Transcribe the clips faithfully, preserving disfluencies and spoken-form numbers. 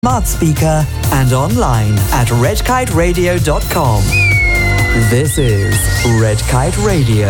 smart speaker and online at red kite radio dot com. This is Red Kite Radio.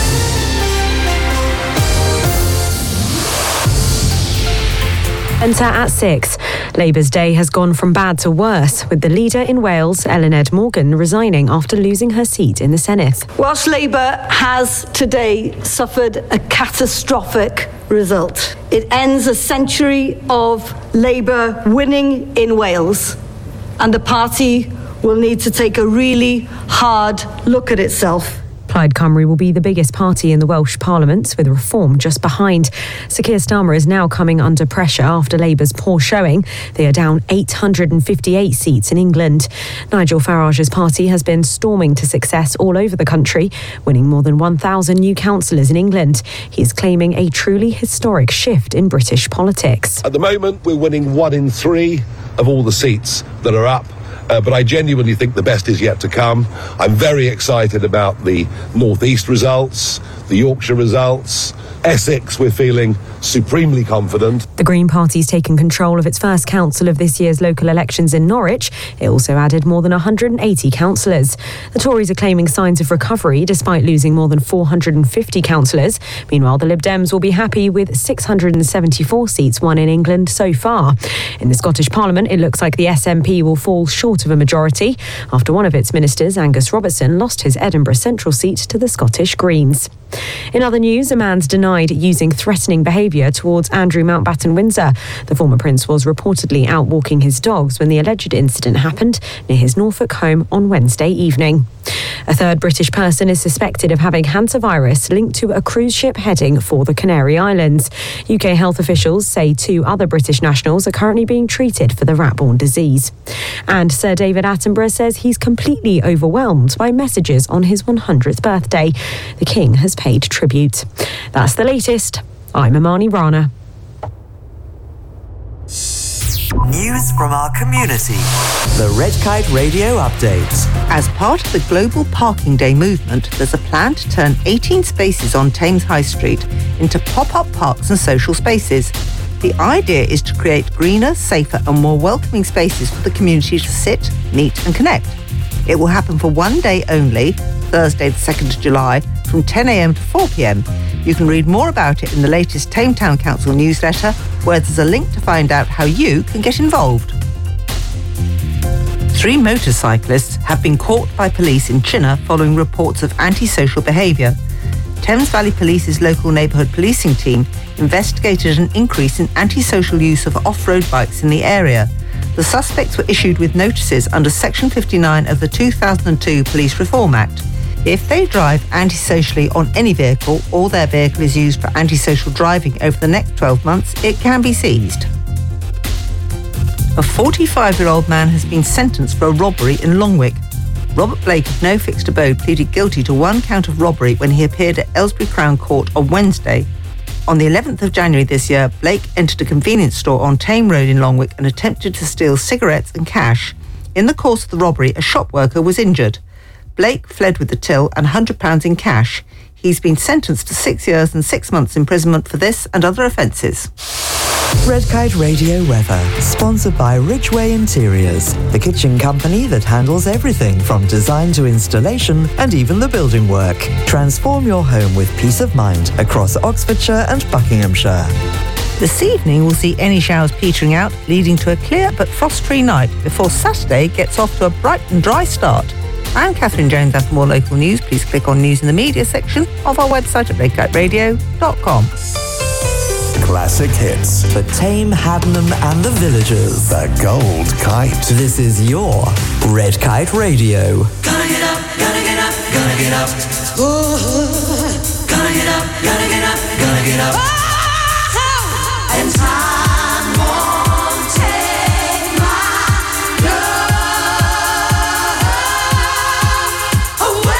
Enter at six. Labour's day has gone from bad to worse, with the leader in Wales, Ellen Ed Morgan, resigning after losing her seat in the Senedd. Welsh Labour has today suffered a catastrophic result. It ends a century of Labour winning in Wales, and the party will need to take a really hard look at itself. Plaid Cymru will be the biggest party in the Welsh Parliament, with Reform just behind. Sir Keir Starmer is now coming under pressure after Labour's poor showing. They are down eight hundred fifty-eight seats in England. Nigel Farage's party has been storming to success all over the country, winning more than one thousand new councillors in England. He is claiming a truly historic shift in British politics. At the moment, we're winning one in three of all the seats that are up. Uh, but I genuinely think the best is yet to come. I'm very excited about the North East results, the Yorkshire results. Essex, we're feeling supremely confident. The Green Party's taken control of its first council of this year's local elections in Norwich. It also added more than one hundred eighty councillors. The Tories are claiming signs of recovery despite losing more than four hundred fifty councillors. Meanwhile, the Lib Dems will be happy with six hundred seventy-four seats won in England so far. In the Scottish Parliament, it looks like the S N P will fall short of a majority after one of its ministers, Angus Robertson, lost his Edinburgh Central seat to the Scottish Greens. In other news, a man's denied using threatening behaviour towards Andrew Mountbatten Windsor. The former prince was reportedly out walking his dogs when the alleged incident happened near his Norfolk home on Wednesday evening. A third British person is suspected of having hantavirus linked to a cruise ship heading for the Canary Islands. U K health officials say two other British nationals are currently being treated for the rat-borne disease. And Sir David Attenborough says he's completely overwhelmed by messages on his one hundredth birthday. The King has paid tribute. That's the latest. I'm Amani Rana. News from our community. The Red Kite Radio Update. As part of the Global Parking Day movement, there's a plan to turn eighteen spaces on Thames High Street into pop-up parks and social spaces. The idea is to create greener, safer and more welcoming spaces for the community to sit, meet and connect. It will happen for one day only, Thursday the second of July, from ten a.m. to four p.m. You can read more about it in the latest Tame Town Council newsletter, where there's a link to find out how you can get involved. Three motorcyclists have been caught by police in Chinnor following reports of antisocial behaviour. Thames Valley Police's local neighbourhood policing team investigated an increase in antisocial use of off-road bikes in the area. The suspects were issued with notices under Section fifty-nine of the two thousand two Police Reform Act. If they drive antisocially on any vehicle or their vehicle is used for antisocial driving over the next twelve months, it can be seized. A forty-five-year-old man has been sentenced for a robbery in Longwick. Robert Blake of No Fixed Abode pleaded guilty to one count of robbery when he appeared at Aylesbury Crown Court on Wednesday. On the eleventh of January this year, Blake entered a convenience store on Tame Road in Longwick and attempted to steal cigarettes and cash. In the course of the robbery, a shop worker was injured. Blake fled with the till and one hundred pounds in cash. He's been sentenced to six years and six months imprisonment for this and other offences. Red Kite Radio weather, sponsored by Ridgeway Interiors, the kitchen company that handles everything from design to installation and even the building work. Transform your home with peace of mind across Oxfordshire and Buckinghamshire. This evening we'll see any showers petering out, leading to a clear but frost-free night before Saturday gets off to a bright and dry start. I'm Catherine Jones, and for more local news, please click on News in the Media section of our website at red kite radio dot com. Classic hits. For Tame, Haddenham and the Villagers. The Gold Kite. This is your Red Kite Radio. Gonna get up, gonna get up, gonna get up. Ooh, gonna get up, gonna get up, gonna get up. Oh, and time won't take my love away.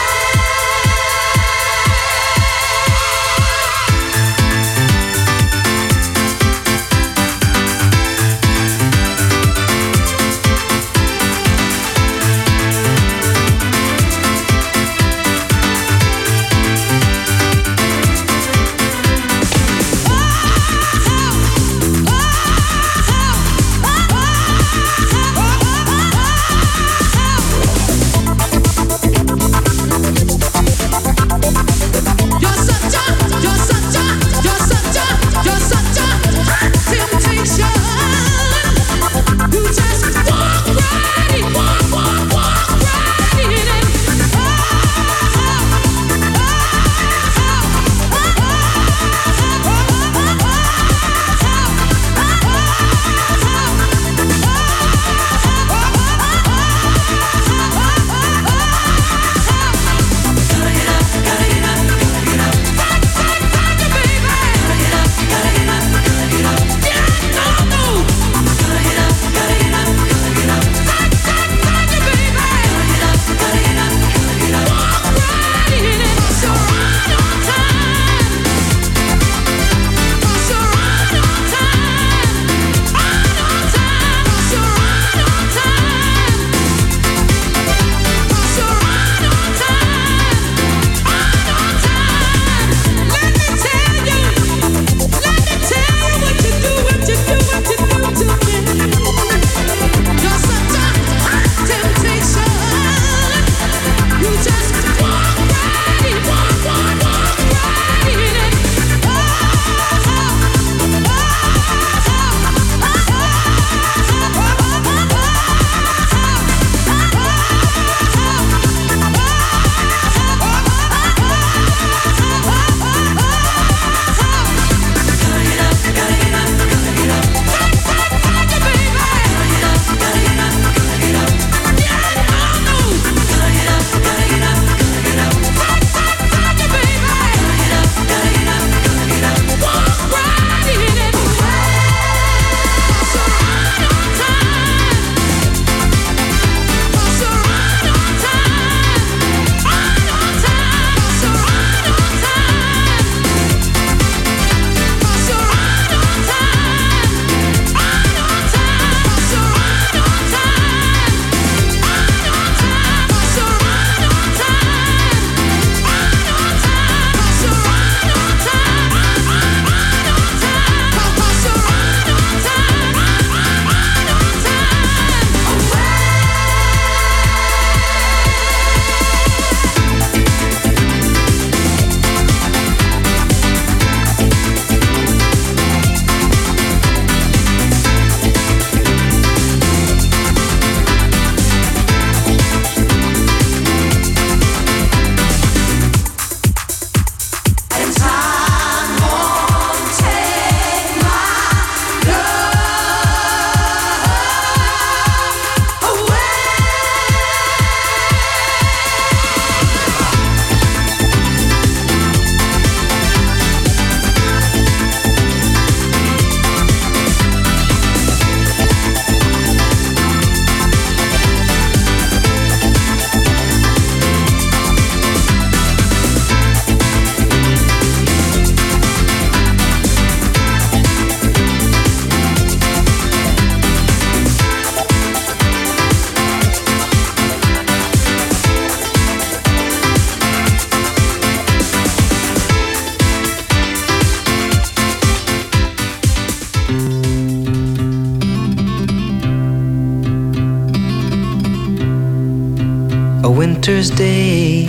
winter's day.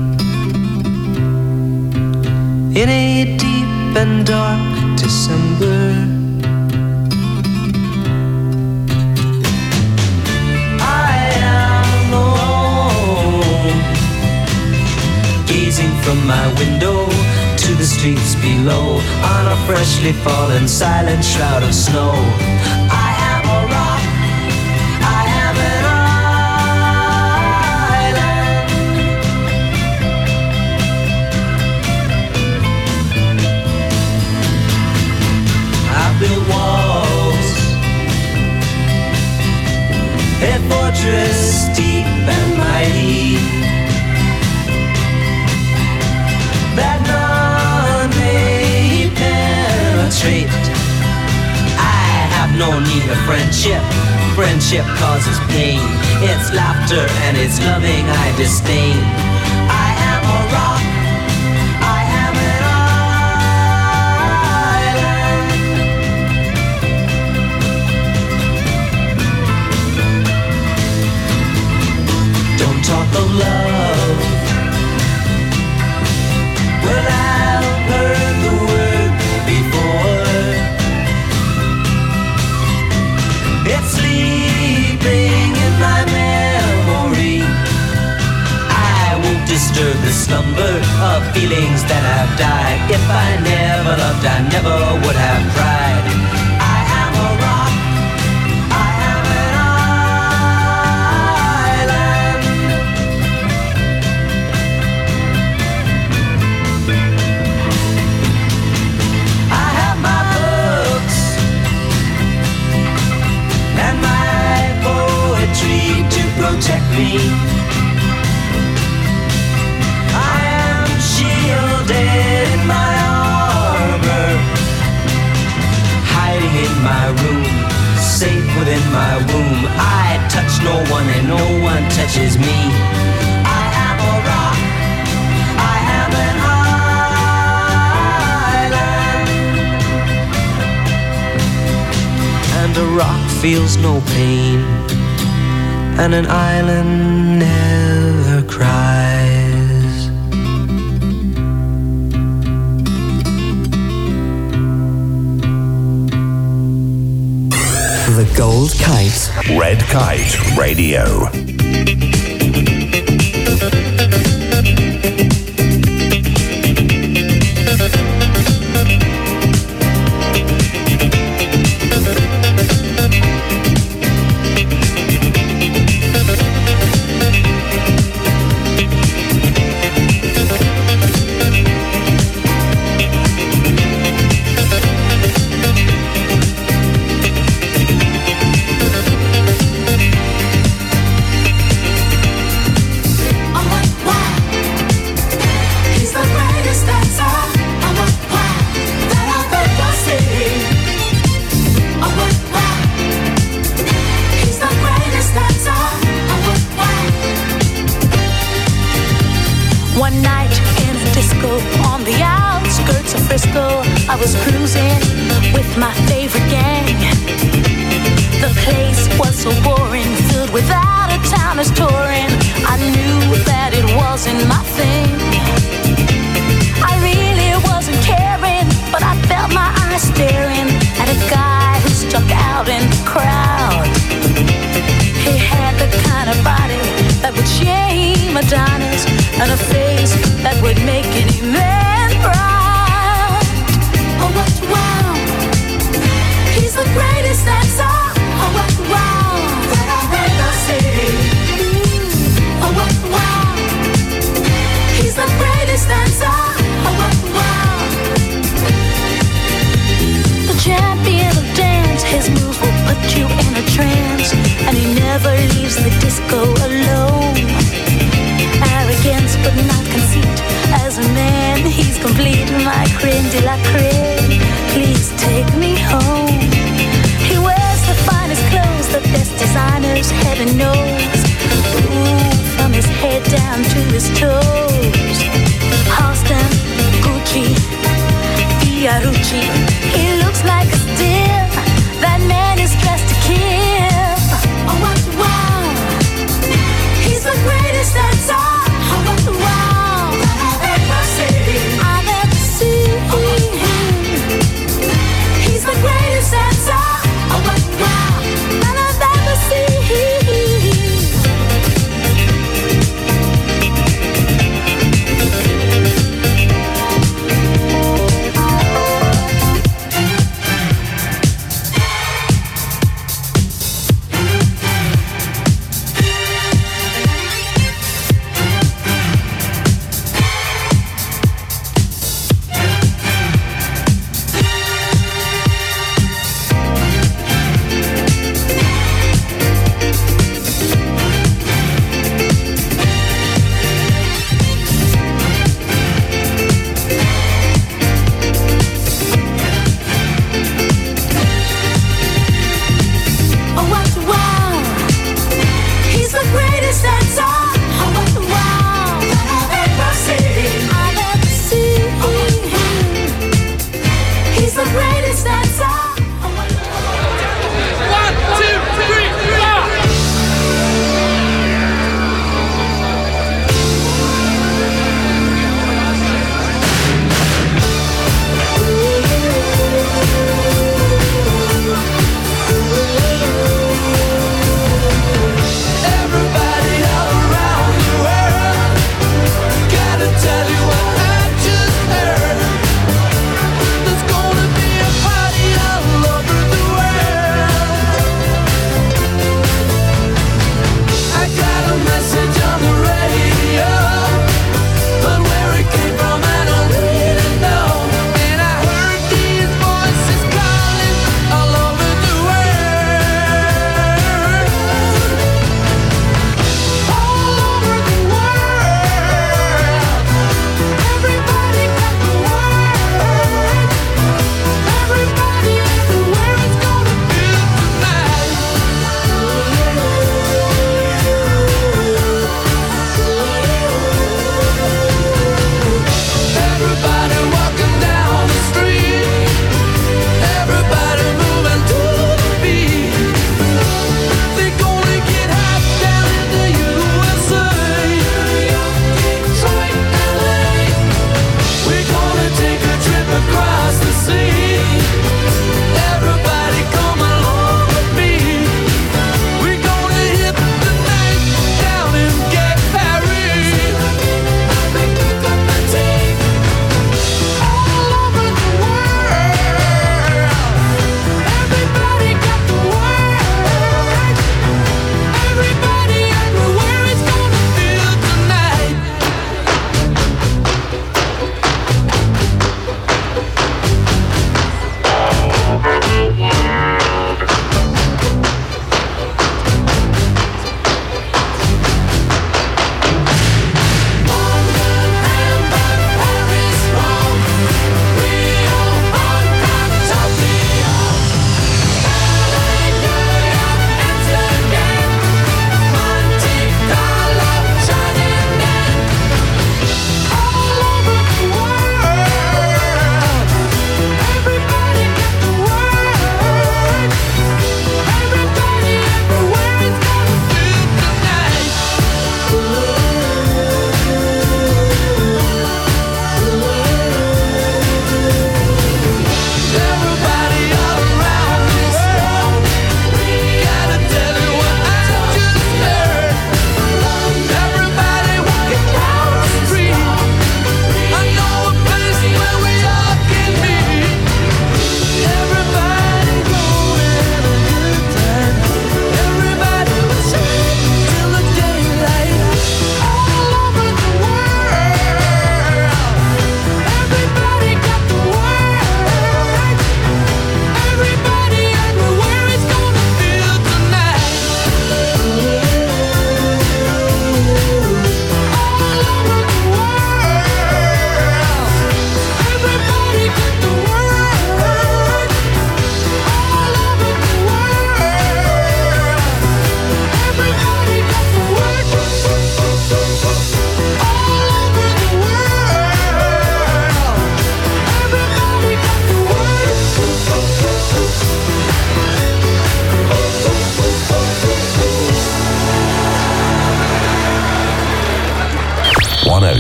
In a deep and dark December, I am alone, gazing from my window to the streets below, on a freshly fallen silent shroud of snow. I am a rock, I am an island. I built walls, a fortress deep and mighty, that none may penetrate. I have no need of friendship. Friendship causes pain. It's laughter and it's loving I disdain. I am a rock, I am an island. Don't talk of love. Well, I've heard the word before. It's sleeping in my memory. I won't disturb the slumber of feelings that have died. If I never loved, I never would have cried. I am a rock, I am an island. I have my books and my poetry to protect me. I am shielded in my armor, hiding in my room, safe within my womb. I touch no one and no one touches me. I am a rock, I am an island. And a rock feels no pain, and an island never cries. The Gold Kite. Red Kite Radio. One night in a disco on the outskirts of Frisco, I was cruising with my favorite gang. The place was so boring, filled with out-of-towners touring. I knew that it wasn't my thing. I really wasn't caring, but I felt my eyes staring at a guy who stuck out in the crowd. He had the kind of body that would shame Adonis, and a face that would make any man proud. Oh, what wow! He's the greatest dancer. Oh, what wow! That I've ever seen. Oh, what wow! He's the greatest dancer. Oh, what wow! The champion of dance, his moves will put you in a trance, and he never leaves the disco alone. Arrogance but not conceit, as a man he's complete. My creme de la creme, please take me home. He wears the finest clothes, the best designers heaven knows. Ooh, from his head down to his toes. Halston, Gucci, Fiorucci, he looks like a steal. That man is dressed to kill. Oh, what wow! He's the greatest dancer.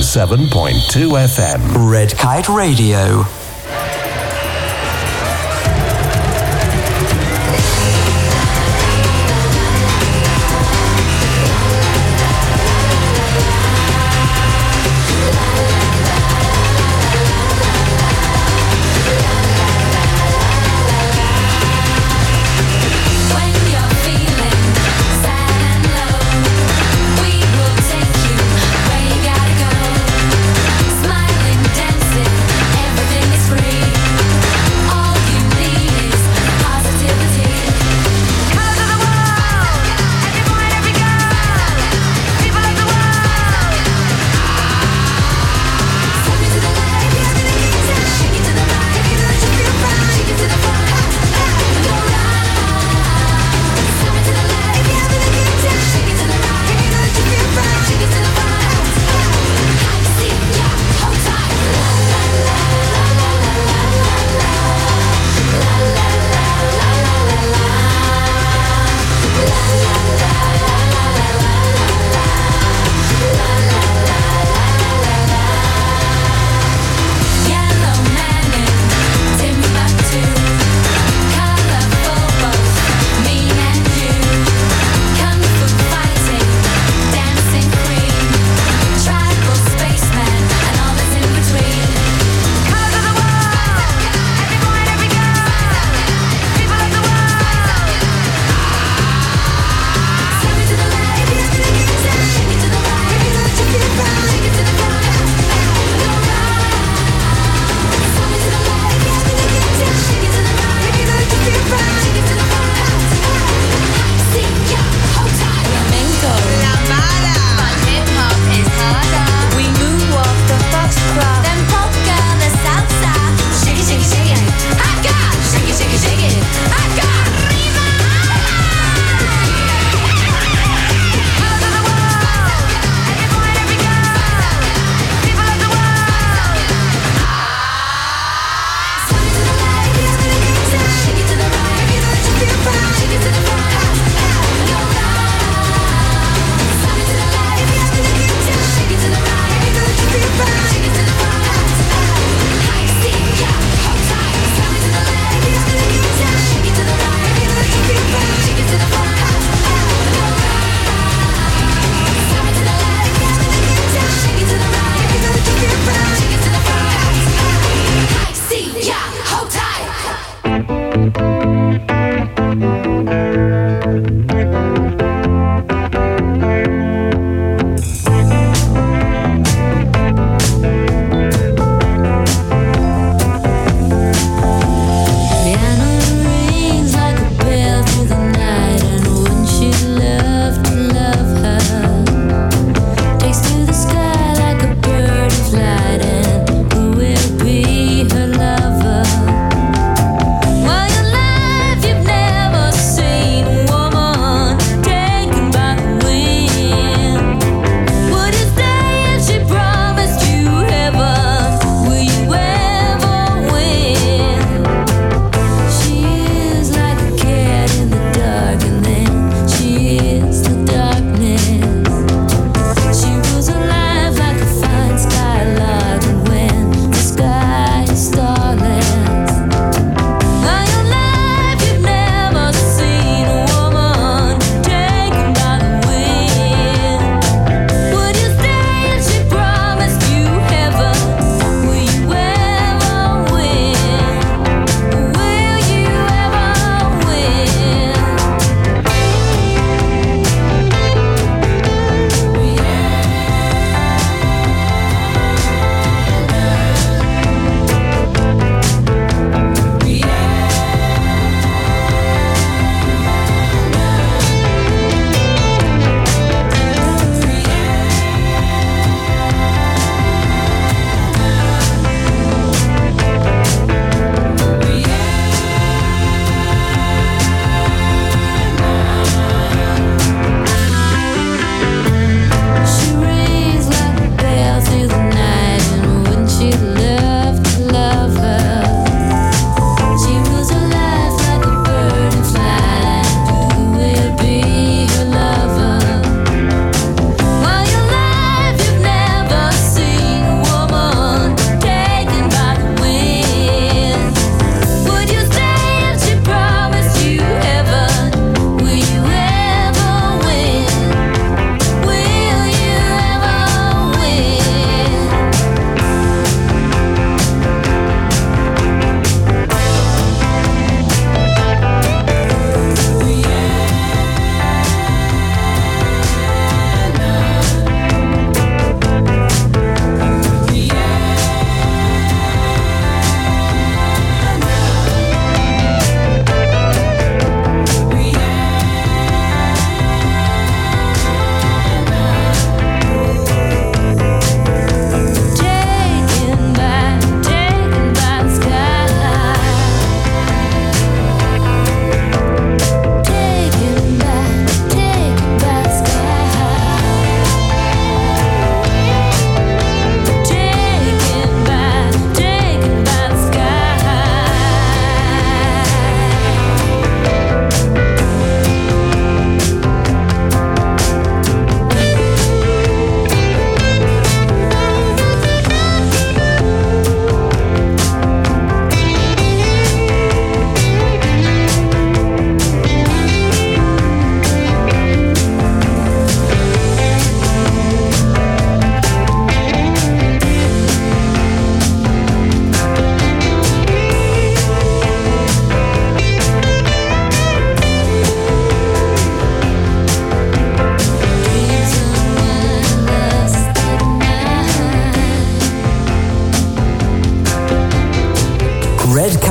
seven point two F M. Red Kite Radio. Smiling, dancing, everything is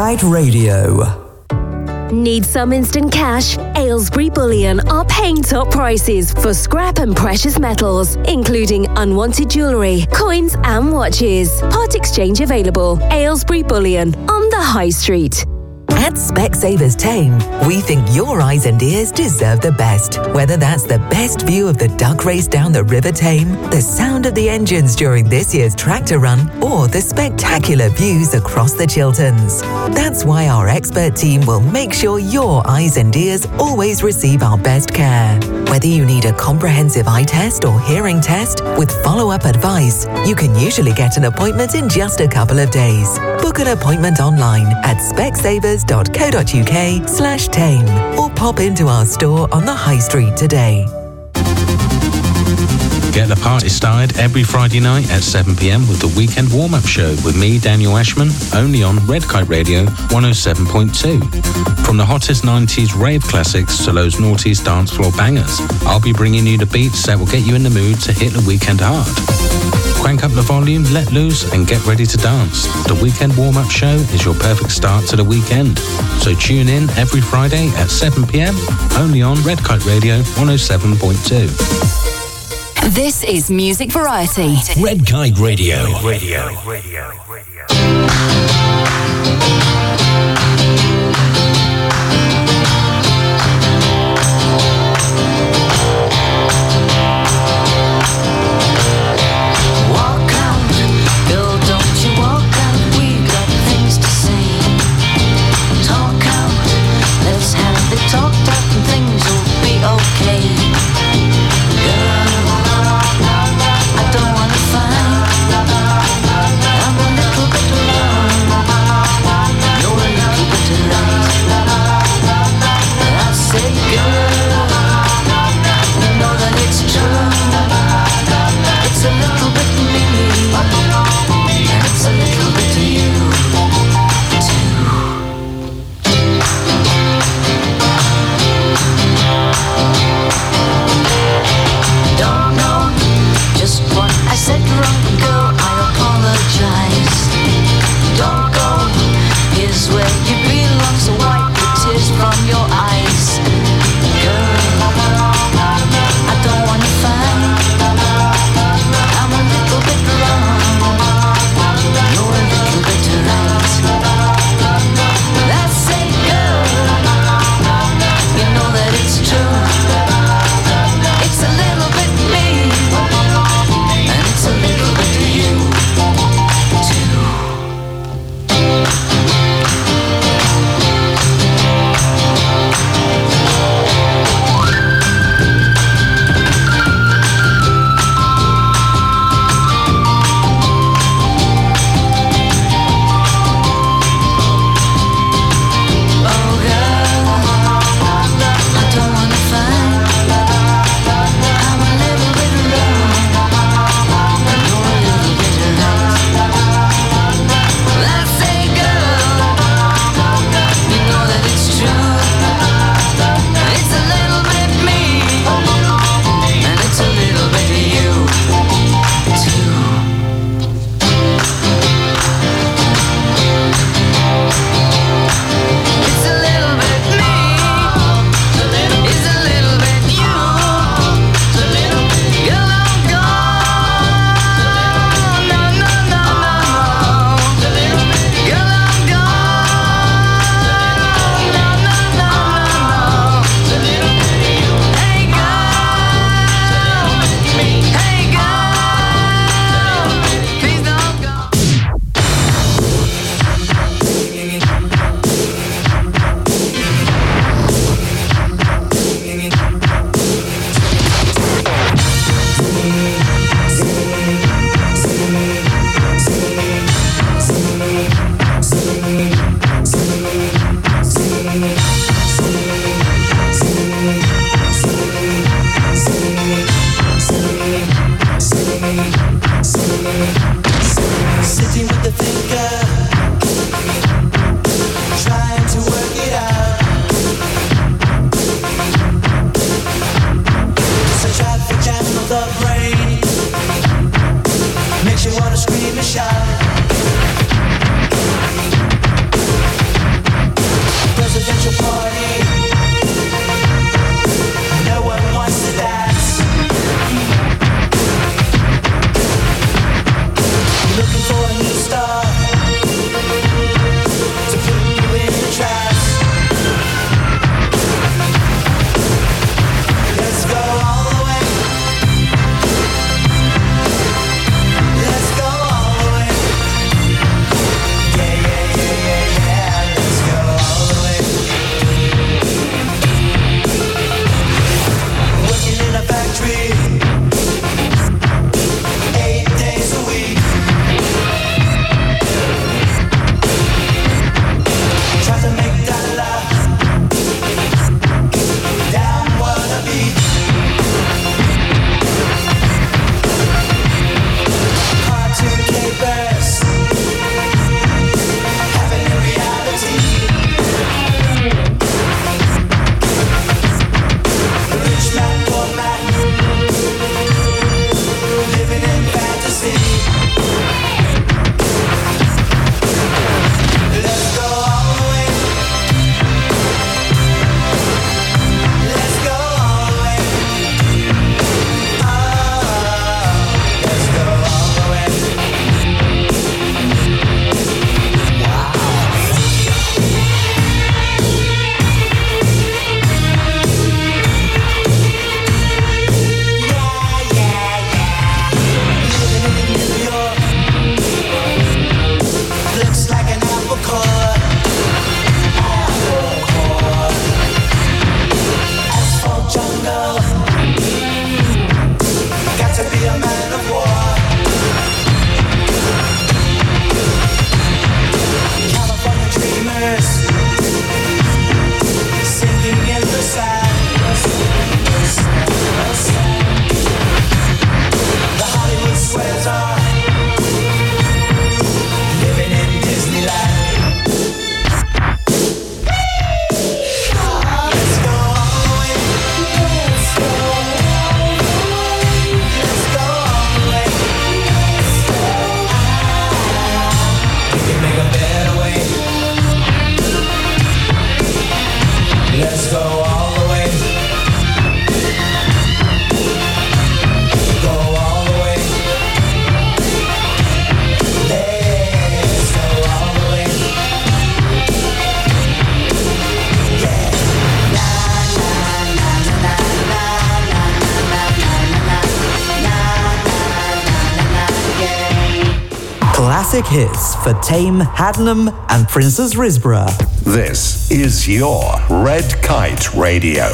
Kite Radio. Need some instant cash? Aylesbury Bullion are paying top prices for scrap and precious metals, including unwanted jewellery, coins and watches. Part exchange available. Aylesbury Bullion on the High Street. At Specsavers Tame, we think your eyes and ears deserve the best. Whether that's the best view of the duck race down the River Tame, the sound of the engines during this year's tractor run, or the spectacular views across the Chilterns. That's why our expert team will make sure your eyes and ears always receive our best care. Whether you need a comprehensive eye test or hearing test with follow-up advice, you can usually get an appointment in just a couple of days. Book an appointment online at specsavers.co.uk slash tame or pop into our store on the High Street today. Get the party started every Friday night at seven p.m. with the Weekend Warm-Up Show with me, Daniel Ashman, only on Red Kite Radio one oh seven point two. From the hottest nineties rave classics to those noughties dance floor bangers, I'll be bringing you the beats that will get you in the mood to hit the weekend hard. Crank up the volume, let loose, and get ready to dance. The Weekend Warm-Up Show is your perfect start to the weekend. So tune in every Friday at seven p.m. only on Red Kite Radio one oh seven point two. This is Music Variety. Red Kite Radio. Radio. Radio. Walk out, girl, don't you walk out. We got things to say. Talk out, let's have it talked out and things will be okay. Girl, I don't wanna fight. I'm a little bit alone. classic hits for Tame, Haddenham and Princess Risborough. This is your Red Kite Radio.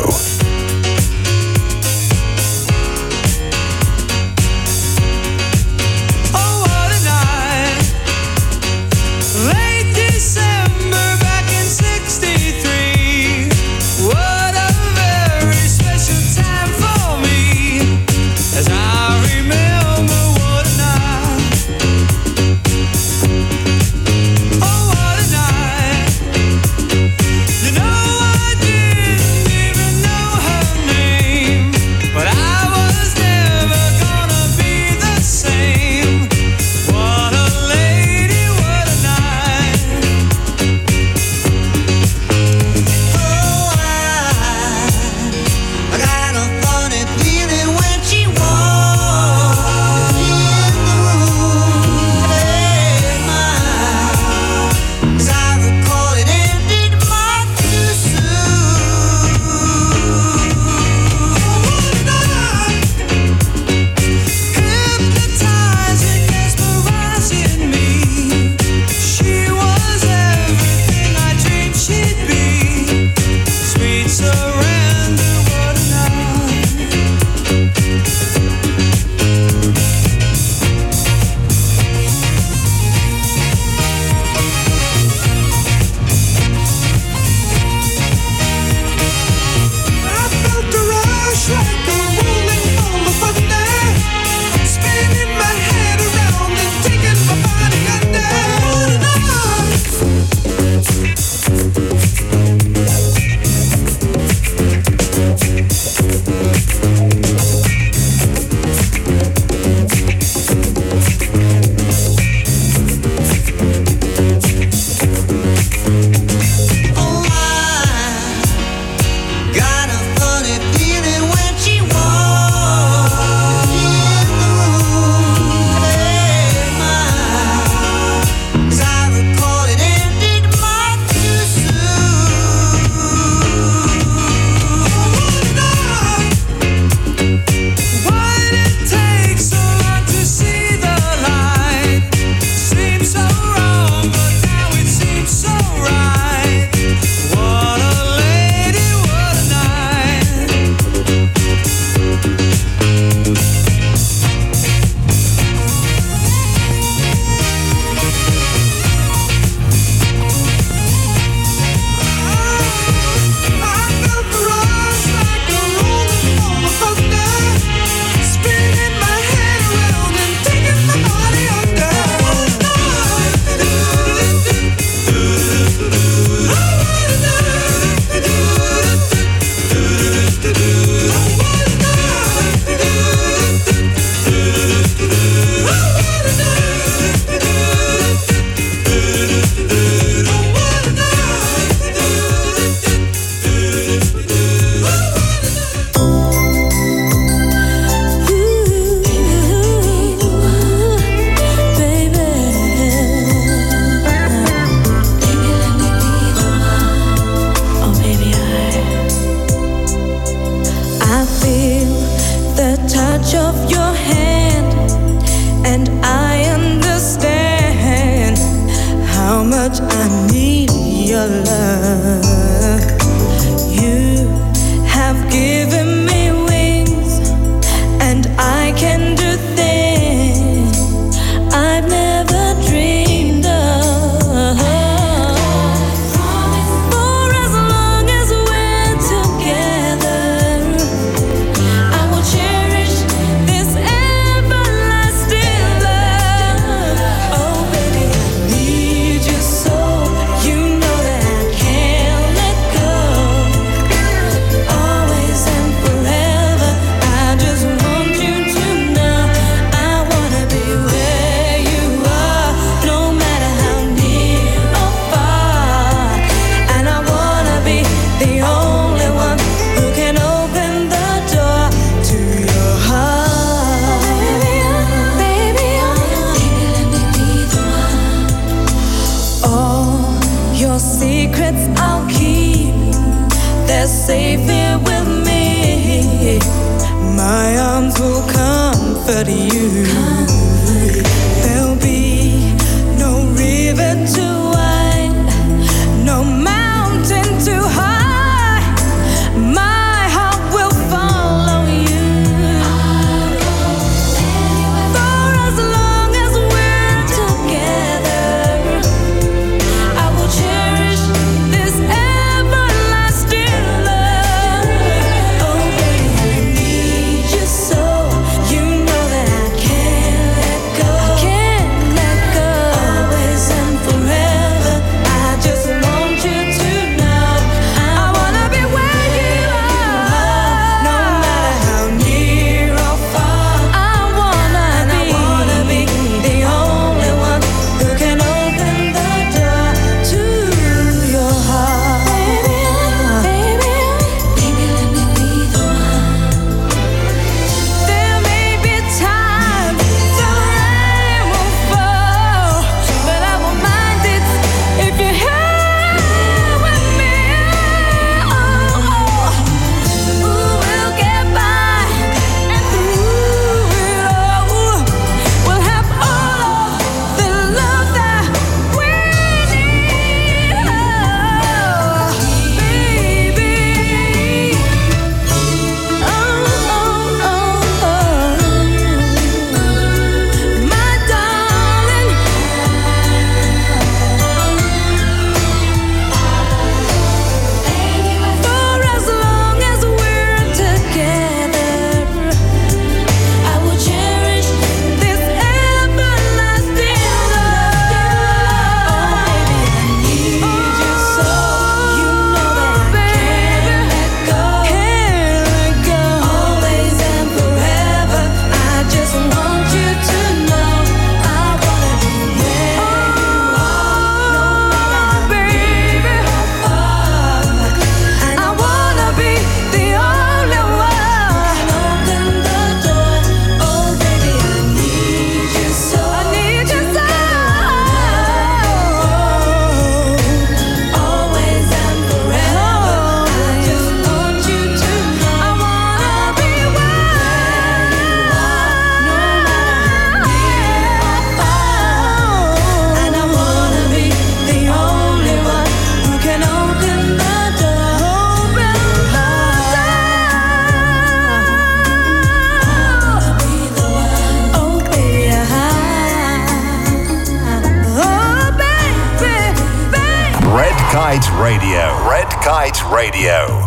comfort you. There'll be Kite Radio. Red Kite Radio.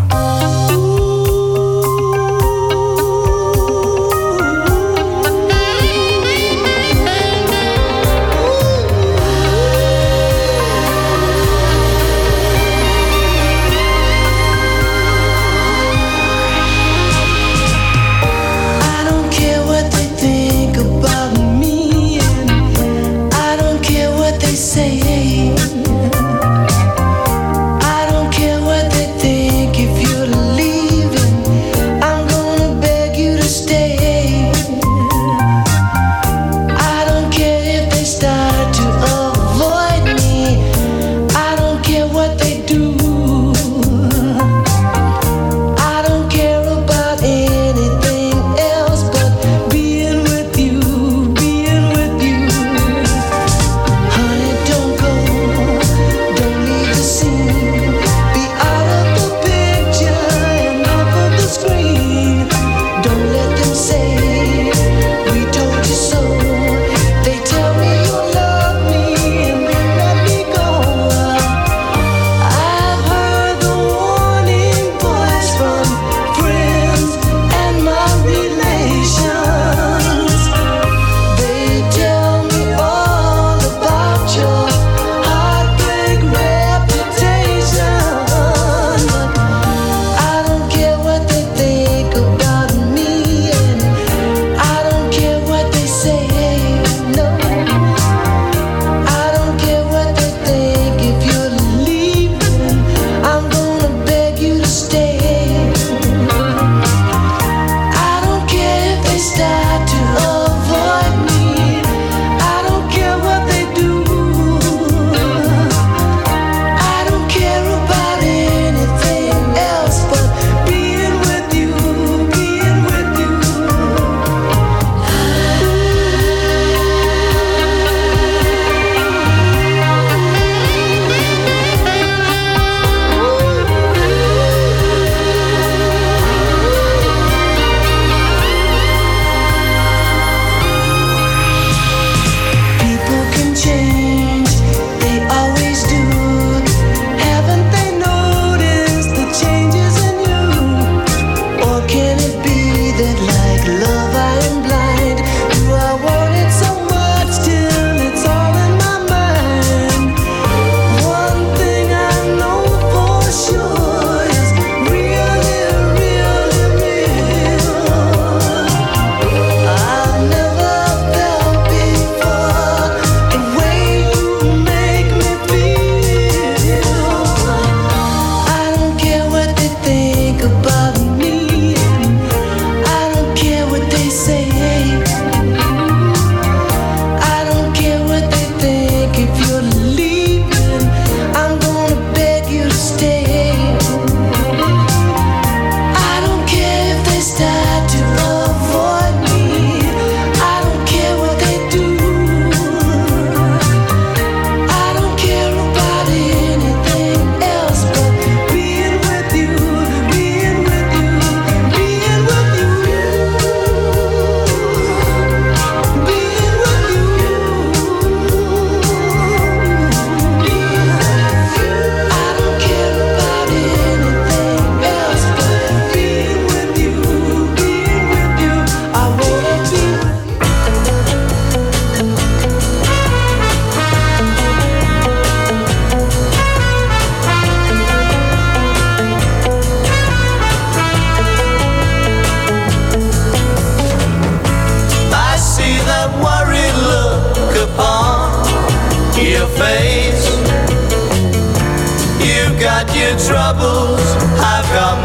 Troubles, I've got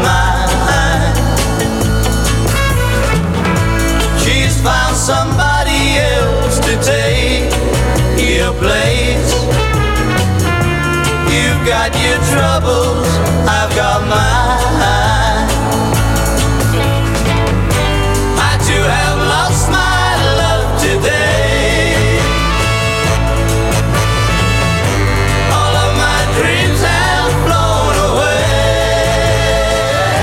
mine. She's found somebody else to take your place. You've got your troubles, I've got mine. I too have lost my love today. All of my dreams have flown away.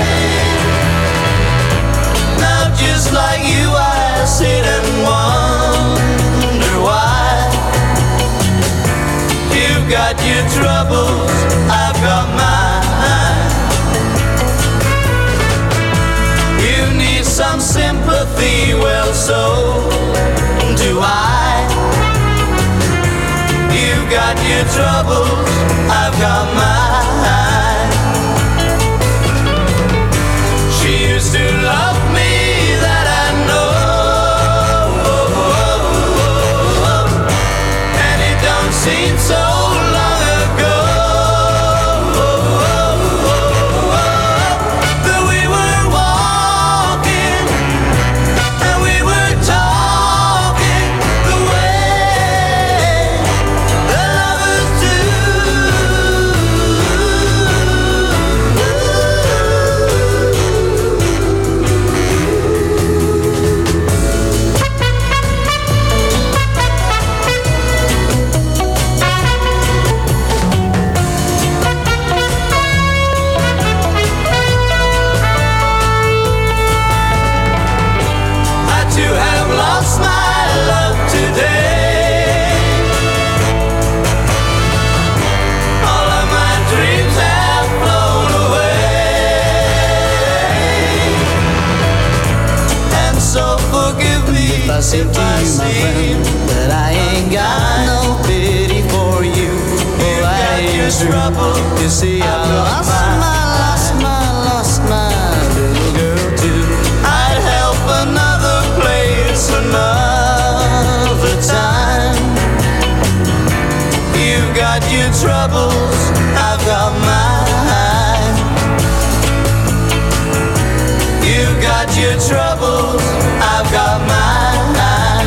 Now just like you I sit and wonder why. You've got your troubles, I've sympathy, well, so do I. You've got your troubles, I've got mine. She used to love me, that I know, and it don't seem so long ago that we were walking and we were talking the way the lovers do. I too have lost my love today. All of my dreams have flown away. And so forgive me if I seem that I ain't got no pity for you. You got your trouble, you see I lost my, lost my, lost my little girl too. I'd help another place another time. You've got your troubles, I've got mine. You've got your troubles, I've got mine.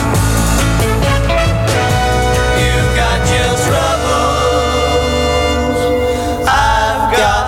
You've got your troubles, I've got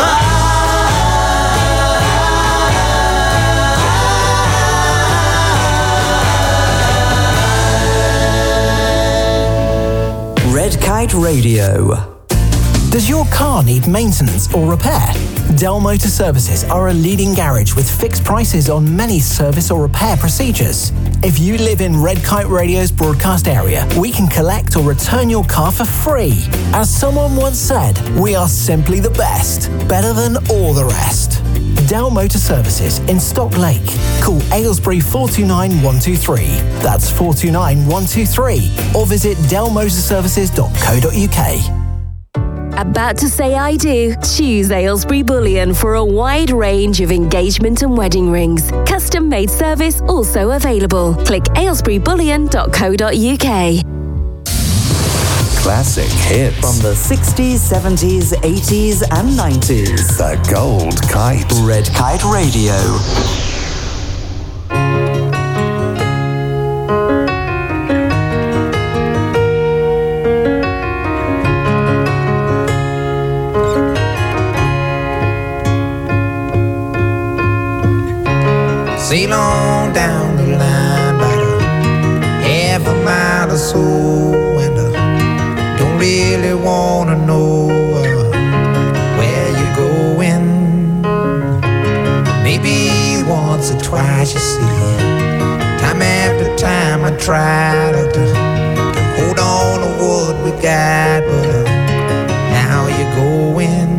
Red Kite Radio. Does your car need maintenance or repair? Dell Motor Services are a leading garage with fixed prices on many service or repair procedures. If you live in Red Kite Radio's broadcast area, we can collect or return your car for free. As someone once said, we are simply the best, better than all the rest. Dell Motor Services in Stock Lake. Call Aylesbury four two nine, one two three. That's four two nine, one two three. Or visit dell motor services dot co dot uk. About to say I do? Choose Aylesbury Bullion for a wide range of engagement and wedding rings. Custom made service also available. Click aylesbury bullion dot co dot uk. Classic hits. From the sixties, seventies, eighties and nineties. The Gold Kite. Red Kite Radio. Sail on down the line about a half a mile or so, and uh, don't really wanna know uh, where you're going. Maybe once or twice, you see, time after time I try to, to, to hold on to what we got, but uh, now you're going.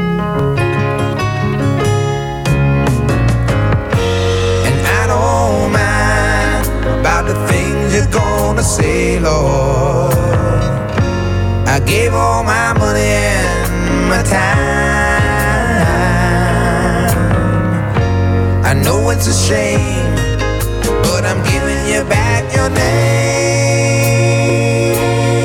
About the things you're gonna say, Lord. I gave all my money and my time. I know it's a shame, but I'm giving you back your name.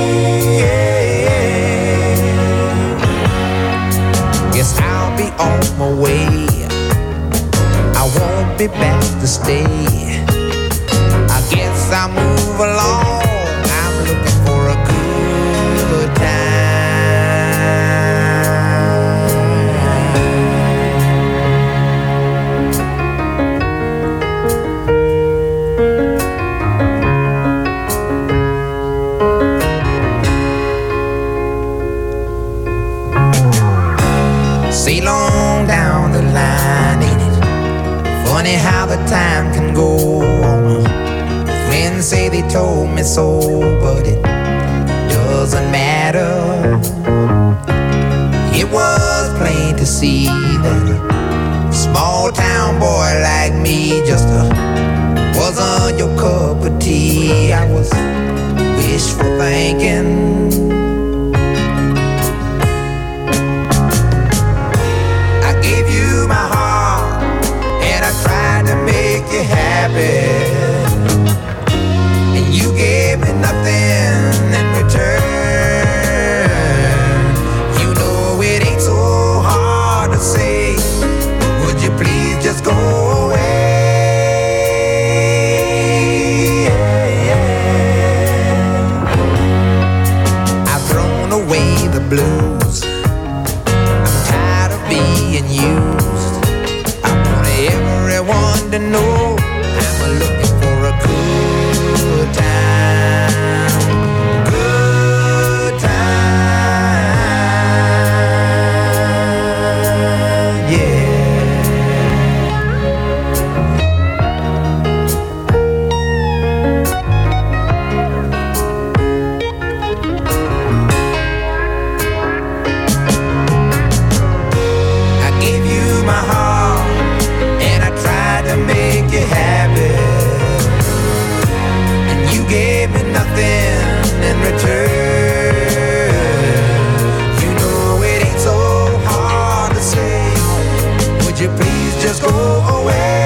Guess I'll be on my way. I won't be back to stay. Guess I'll move along. I'm looking for a good time. Sail on down the line, ain't it funny how the time can go on? Friends say they told me so, but it doesn't matter. It was plain to see that Small town boy like me just uh, wasn't your cup of tea. I was wishful thinking. I gave you my heart and I tried to make you happy, and you gave me nothing in return. You know it ain't so hard to say, would you please just go away? I've thrown away the blues. I'm tired of being used. I want everyone to know I'm looking for a good time. Good time. Yeah. I gave you my heart and I tried to make you happy, and you gave me nothing in return. You know it ain't so hard to say, would you please just go away?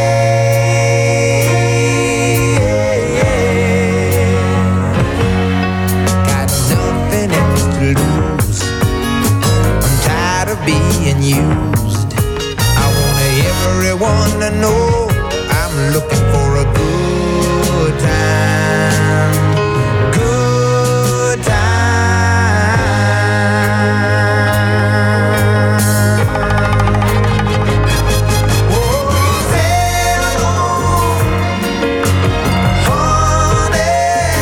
Got nothing else to lose. I'm tired of being used. I want everyone to know I'm looking for a good time. Good time. Oh, sail on, honey.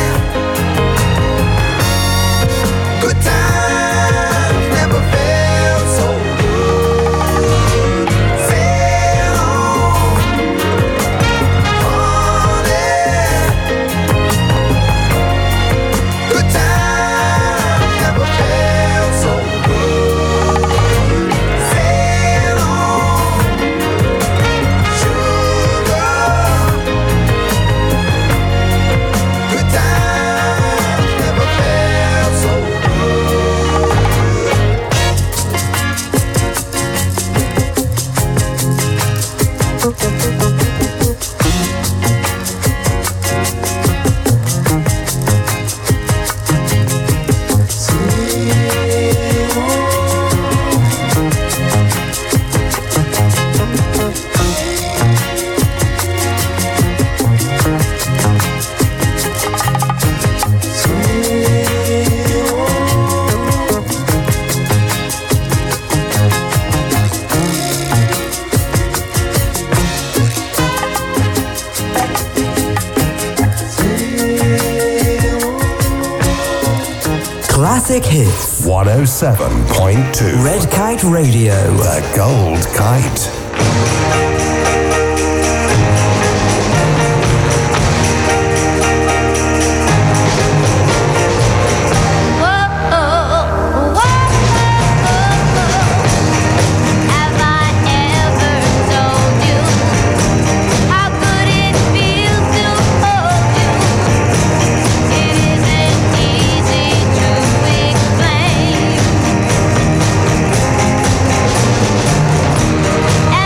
Good times never felt so good. Sail on, honey. Good times never felt so good. Sail on, sugar. Good times never felt so good. Classic hits. one oh seven point two. Red Kite Radio. The Gold Kite. Easy to explain.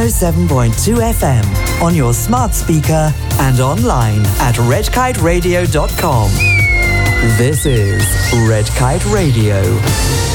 oh seven point two F M on your smart speaker and online at red kite radio dot com. This is Red Kite Radio.